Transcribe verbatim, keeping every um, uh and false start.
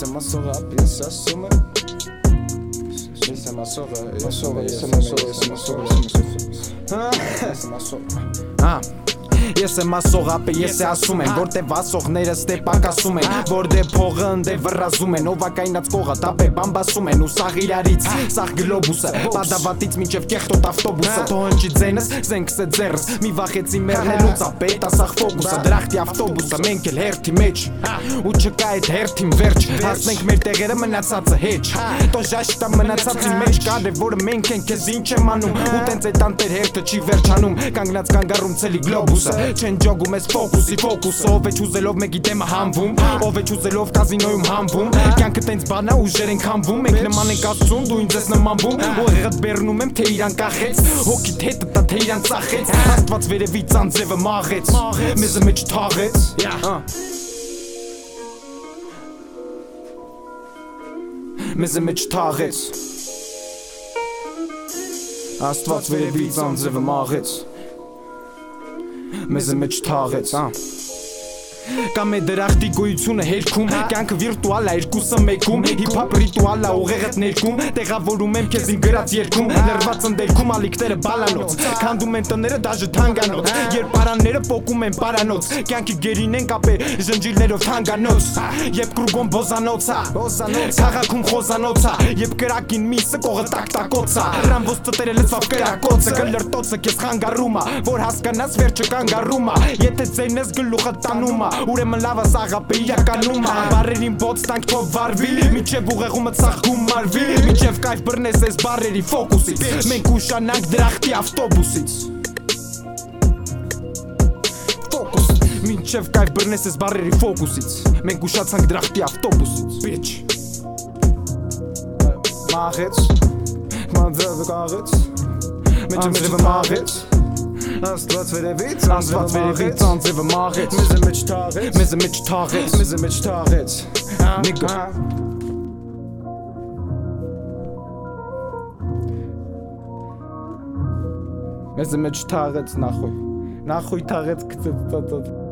Esse maço rap, esse assume. Esse maço rap, esse maço rap, esse maço rap, esse maço rap, esse maço rap. Ես եմ ասող ապե, ես է ասում եմ, որտև ասողները ստեպակ ասում են, որտև փողը ընդե վռազում են, ով ակայնած կողը տապե բամբասում են, ու սաղ իրարից, սաղ գլոբուսը, բադավատից մինչև կեղտոտ ավտոբուսը, թո հնչի ձենս, զենքս է ձերս, մի վախեցի մեռնելուց ապե, տասաղ ֆոկուսը, դրախտի ավտոբուսը, մենք էլ հերթի մեջ, ու չկա այդ հերթին վերջ, հասնենք մեր տեղերը մնացածը հեչ, տո ժաշտա մնացածի մեջ կարևորը մենք ենք, քեզ ինչ եմ անում, ու տենց այդ անտեր հերթը չի վերջանում, կանգնած կանգառում ցելի գլոբուսը Չեն ջոգում ես ֆոկուսի ֆոկուսը Ով է չուզելով մեկի դեմը համվում Ով է չուզելով կազինոյում համվում Կյանքը տենց բան է ուժեր ենք համվում Մենք նման ենք աստծուն դու ինձ ես նմանվում Ուղեղդ բեռնում եմ թե իրան կախեց Հոգիդ հետը տա թե իրան ծախեց Աստված վերևից անձևը մաղեց Մեզը մեջ թաղեց Մեզը մեջ թաղեց Աստված վերևից անձևը մաղեց Մեզը մեջ թաղեց, Կամ է դրախտի գոյությունը հերքում Կյանքը վիրտուալ է երկուսը մեկում Հիփ-հապ ռիտուալ է ուղեղդ ներքում Տեղավորում եմ քեզ իմ գրած երգում Լրված ընդերքում ալիքները բալանոց Քանդում են տները դաժը թանկանոց Երբ պարանները պոկում են պարանոց Կյանքի գերին են կապե ժնջիրներով թանկանոց Եբ կրուգոն բոզանոցա Քաղաքում խոզանոցա Եբ կրակին միսը կողը տակ-տակոցա Ռամբոս ծտերը լծվավ կրակոցը Գլրտոցը քեզ խանգարումա Որ հասկանաս վերջը կանգարումա Եթե ձեն ես գլուխը տանումա Ուրեմն լավա սաղապը իրականում Բարերին բոց տանք թով վարվի Միջև ուղեղումը ծաղկում մարվի Միջև կայվ բրնես ես բարերի ֆոկուսից Մենք ուշանանք դրախտի ավտոբուսից Ֆոկուս Միջև կայվ բրնես ես բարերի ֆոկուսից Մենք ուշացանք դրախտի ավտոբուսից Բիչ Մաղեց Մանձևը կաղեց Մեջը մաղեց Աստված վերևից, Աստված վերևից անձևը մաղեց Մեզը մեջ թաղեց, մեզը մեջ թաղեց, մեզը մեջ թաղեց Նիգա Մեզը մեջ թաղեց նախույ Նախույ թաղեց կծծ